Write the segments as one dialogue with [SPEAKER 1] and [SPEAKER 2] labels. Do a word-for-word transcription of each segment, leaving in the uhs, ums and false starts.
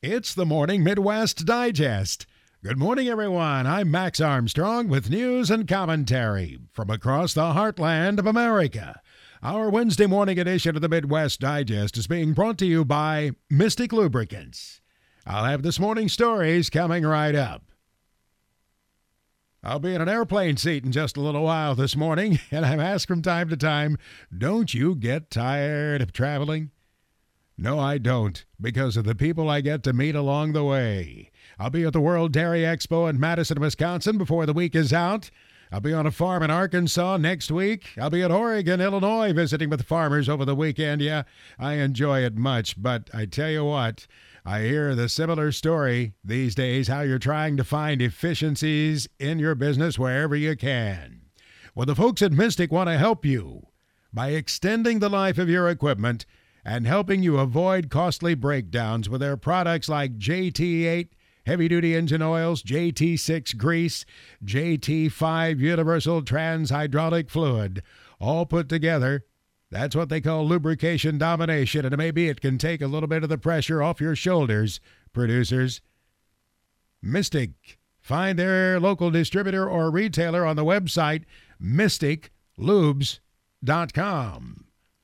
[SPEAKER 1] It's the Morning Midwest Digest. Good morning, everyone. I'm Max Armstrong with news and commentary from across the heartland of America. Our Wednesday morning edition of the Midwest Digest is being brought to you by Mystic Lubricants. I'll have this morning's stories coming right up. I'll be in an airplane seat in just a little while this morning, and I'm asked from time to time, don't you get tired of traveling? No, I don't, because of the people I get to meet along the way. I'll be at the World Dairy Expo in Madison, Wisconsin before the week is out. I'll be on a farm in Arkansas next week. I'll be in Oregon, Illinois, visiting with farmers over the weekend. Yeah, I enjoy it much, but I tell you what, I hear the similar story these days, how you're trying to find efficiencies in your business wherever you can. Well, the folks at Mystic want to help you by extending the life of your equipment and helping you avoid costly breakdowns with their products like J T eight heavy-duty engine oils, J T six grease, J T five universal trans hydraulic fluid, all put together. That's what they call lubrication domination, and maybe it can take a little bit of the pressure off your shoulders, producers. Mystic. Find their local distributor or retailer on the website mystic lubes dot com.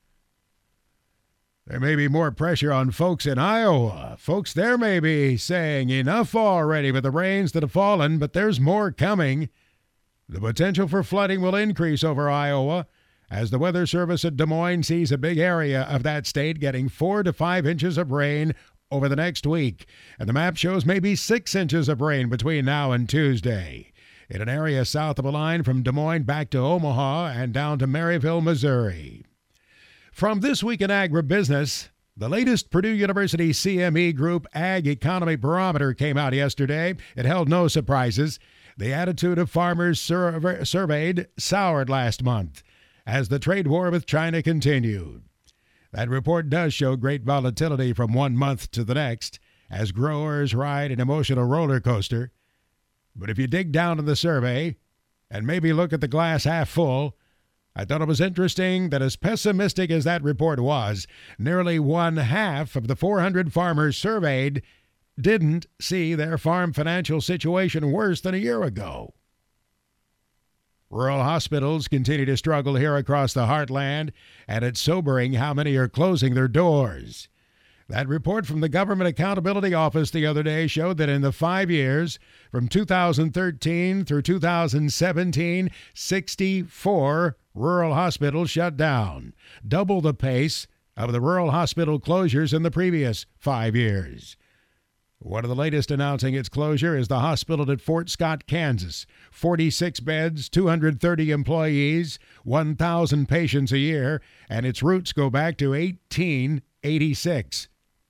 [SPEAKER 1] There may be more pressure on folks in Iowa. Folks there may be saying enough already with the rains that have fallen, but there's more coming. The potential for flooding will increase over Iowa as the Weather Service at Des Moines sees a big area of that state getting four to five inches of rain over the next week. And the map shows maybe six inches of rain between now and Tuesday in an area south of a line from Des Moines back to Omaha and down to Maryville, Missouri. From This Week in Agribusiness, the latest Purdue University C M E Group Ag Economy Barometer came out yesterday. It held no surprises. The attitude of farmers sur- surveyed soured last month as the trade war with China continued. That report does show great volatility from one month to the next as growers ride an emotional roller coaster. But if you dig down in the survey and maybe look at the glass half full, I thought it was interesting that as pessimistic as that report was, nearly one half of the four hundred farmers surveyed didn't see their farm financial situation worse than a year ago. Rural hospitals continue to struggle here across the heartland, and it's sobering how many are closing their doors. That report from the Government Accountability Office the other day showed that in the five years, from two thousand thirteen through two thousand seventeen, sixty-four rural hospitals shut down, double the pace of the rural hospital closures in the previous five years. One of the latest announcing its closure is the hospital at Fort Scott, Kansas. forty-six beds, two hundred thirty employees, one thousand patients a year, and its roots go back to eighteen eighty-six.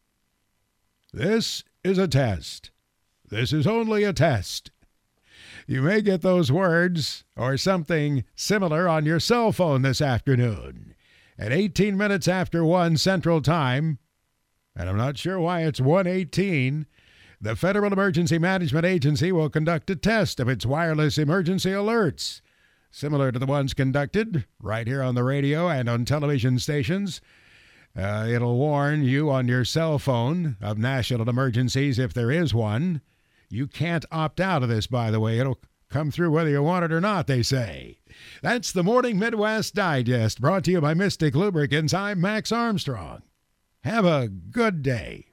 [SPEAKER 1] This is a test. This is only a test. You may get those words or something similar on your cell phone this afternoon at eighteen minutes after one Central Time, and I'm not sure why it's one eighteen, the Federal Emergency Management Agency will conduct a test of its wireless emergency alerts, similar to the ones conducted right here on the radio and on television stations. Uh, it'll warn you on your cell phone of national emergencies if there is one. You can't opt out of this, by the way. It'll come through whether you want it or not, they say. That's the Morning Midwest Digest, brought to you by Mystic Lubricants. I'm Max Armstrong. Have a good day.